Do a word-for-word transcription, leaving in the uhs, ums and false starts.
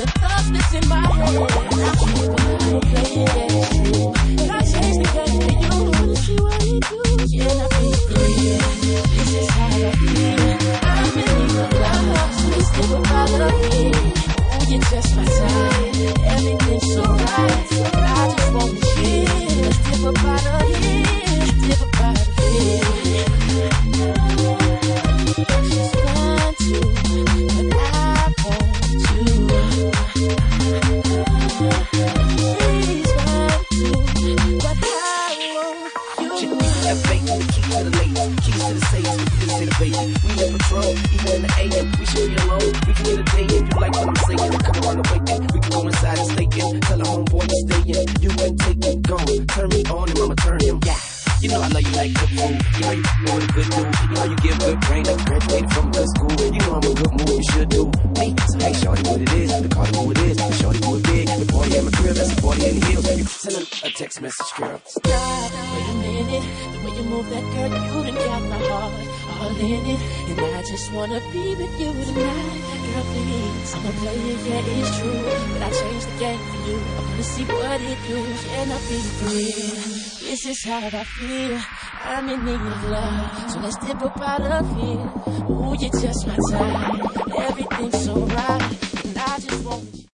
the thoughts that's in my head. I'm keeping playing games. But I changed the game for you. Wanna see what you do? Can I be free? This is how I feel. I'm in need of love, so let's take a bite of it. Oh, you're just my type. Everything's so right. I just want to chill. Let's take a bite of it. Take a bite of it. She's fun too, but I want you. She's fun too, but I want you. That bacon, the key to the lady, keys to the safe, keys to the baby. We in patrol, even in the A M. We should be alone. We can get a day if you like what I'm saying. Come on, awaken. We can go inside and stay in. Tell a homeboy to stay in. You can take it, go. Turn me on and I'ma turn him. Yeah. You know I know you like good food. You know you know what a good dude. You know you give good brain. I graduated from a good school. You know I'm a good move. You should do me. So hey, shorty, what it is? The Cardi who it is. The shorty who it big. The party at my crib. That's the party in the hills. You send a, a text message, girl. Stop. Wait a minute. The way you move that girl, you done got my heart all in it. And I just wanna be with you tonight. Girl, please. I'm a player, yeah, it's true. But I changed the game for you. I wanna see what it do. Can I be free? This is how I feel. I'm in need of love, so let's dip up out of here. Ooh, you're just my type. Everything's so right, and I just want you.